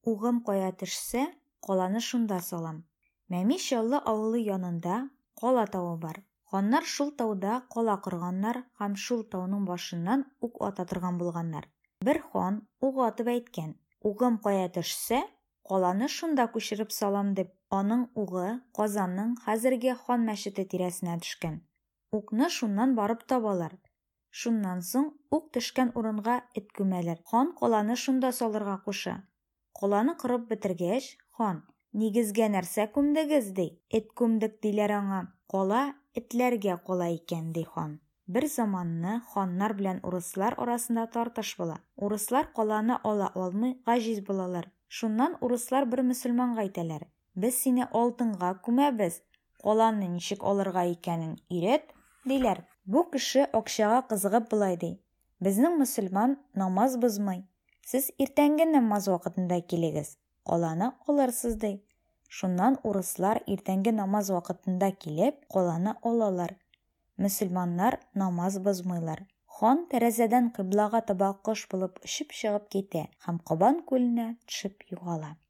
Угым кая төшсә, каланы шунда салам. Мәмиш Яллы авылы янында кала тауы бар. Ханнар шул тауда кала корганнар һәм шул тауның башыннан ук ата торган булганнар. Бер хан ук атып әйткән: "Угым кая төшсә, каланы шунда күчереп салам", дип, аның угы Казанның хәзерге хан мәчете тирәсенә төшкән. Укны шуннан барып табалар. Шуннан соң ук төшкән урынга эт күмәләр. Хан каланы шунда салырга куша. Каланы корып бетергәч, хан: "Нигезгә нәрсә күмдегез?" ди. "Эт күмдек", диләр аңа. "Кала этләргә кала икән", ди хан. Бер заманны ханнар белән урыслар арасында тартыш була. Урыслар каланы ала алмый гаҗиз булалар. Шуннан урыслар бер мөселманга әйтәләр: "Без сине алтынга күмәбез, каланы ничек алырга икәнен өйрәт", диләр. Бу кеше акчага кызыгып болай ди: "Безнең мөселман намаз бозмый. Сез иртәнге намаз вакытында килегез, каланы алырсыз", ди. Шуннан урыслар иртәнге намаз вакытында килеп, каланы алалар. Мөселманнар намаз бозмыйлар. Хан тәрәзәдән кыйблага таба кош булып очып чыгып китә һәм Кабан күленә төшеп югала.